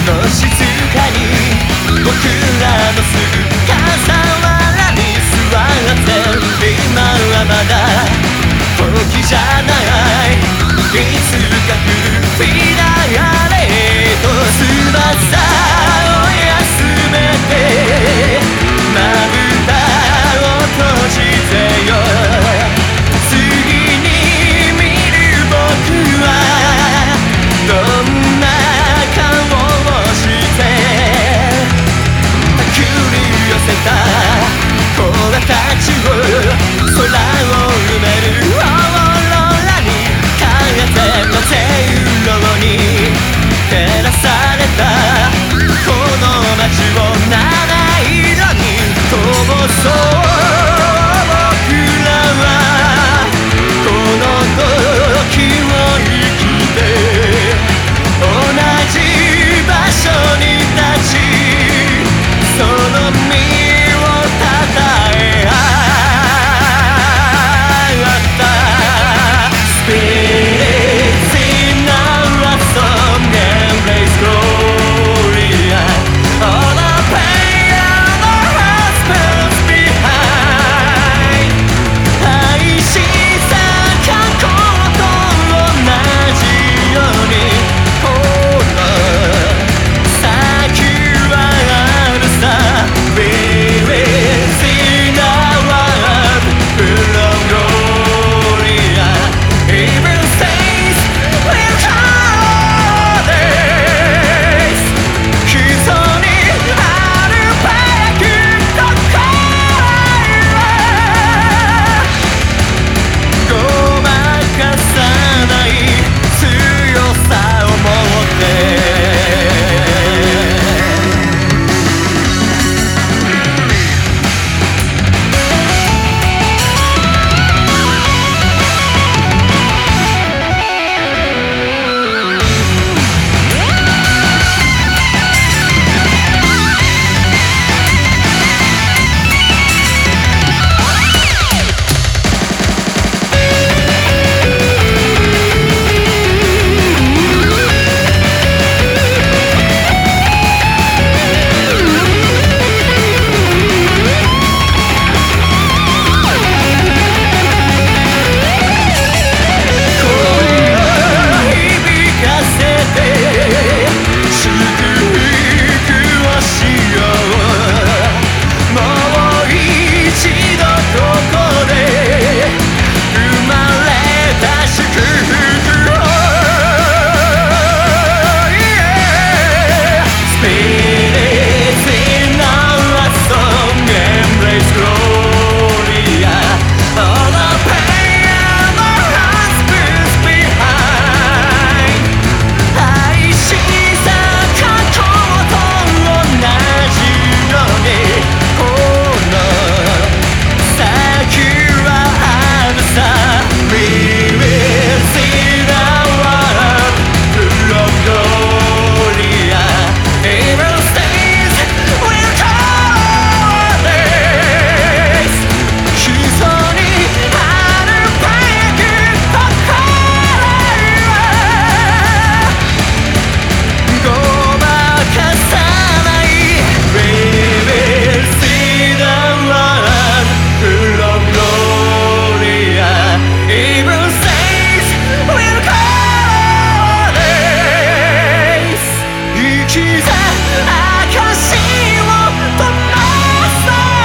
の静かに僕らのすぐ傍らに座って今はまだ時じゃない、いつか来るフィナーレと翼を休めてまぶたを閉じてよ、次に見る僕はどんな顔をして手繰り寄せた子らたちを空を埋めるオーロラに風のせいろに照らされたこの街を七色に灯そう僕らはこの時を生きて同じ場所に立ちその身をたたえ合ったスピリッツin our song and raise glory all the pain and the husbands behind 愛しさ過去と同じようにこの先はあるさ We will see the world full of glory Evil saints will come days 基礎にあるパラキュット声はごまかさない強さを持って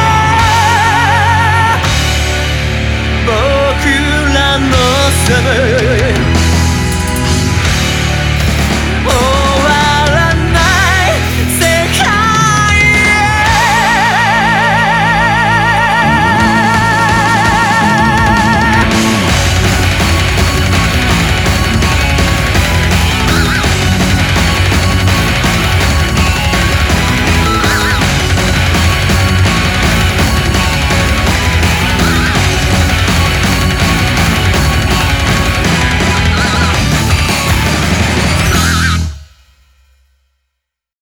僕らの住む